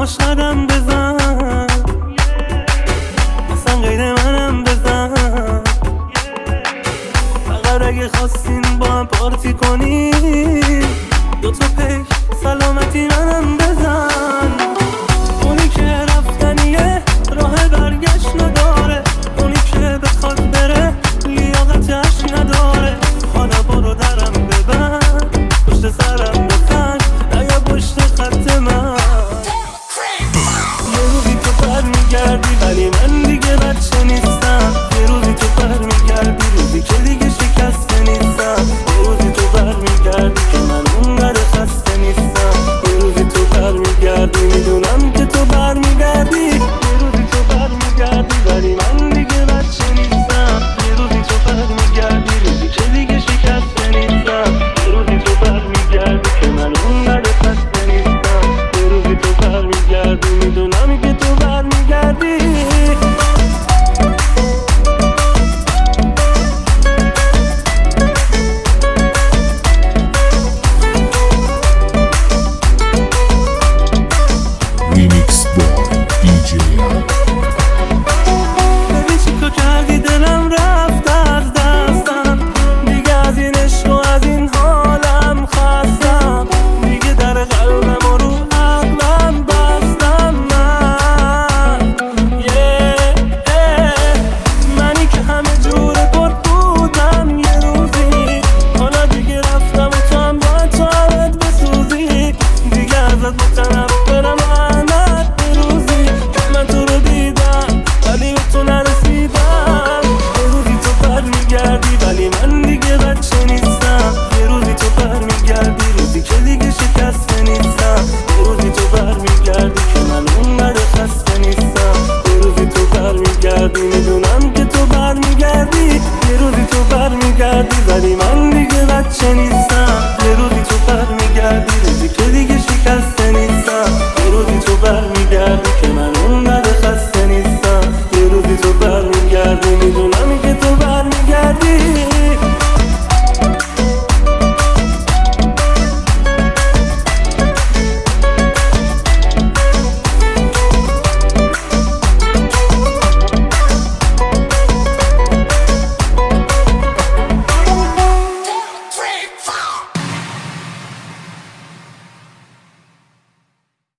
باش قدم بزن، اصلا غیر منم بزن. فقط اگه خواستین با هم پارتی کنین، دوتا پیک سلامتی منم بزن. اونی که رفتنیه راه برگشت نداره، اونی که بخواد بره لیاقتش نداره. حالا برو درم ببند، پشت سرم بخند، اگه پشت خط من. یه روزی تو برمیگردی ولی من دیگه بچه نیستم. یه روزی تو برمیگردی روزی که دیگه شکسته نیستم. یه روزی تو برمیگردی که من اونقدر خسته نیستم. یه روزی تو برمیگردی میدونم که تو برمیگردی. یه روزی تو برمیگردی ولی من دیگه بچه نیستم. یه روزی تو برمیگردی روزی که دیگه شکسته نیستم. یه روزی تو برمیگردی که من اونقدر خسته نیستم. یه روزی تو برمیگردی میدونم که تو برمیگردی. Remix Boy DJ ببین چیکار کردی دلم رفت از دستم. دیگه از این عشق و از این حالم خستم. دیگه در قلبم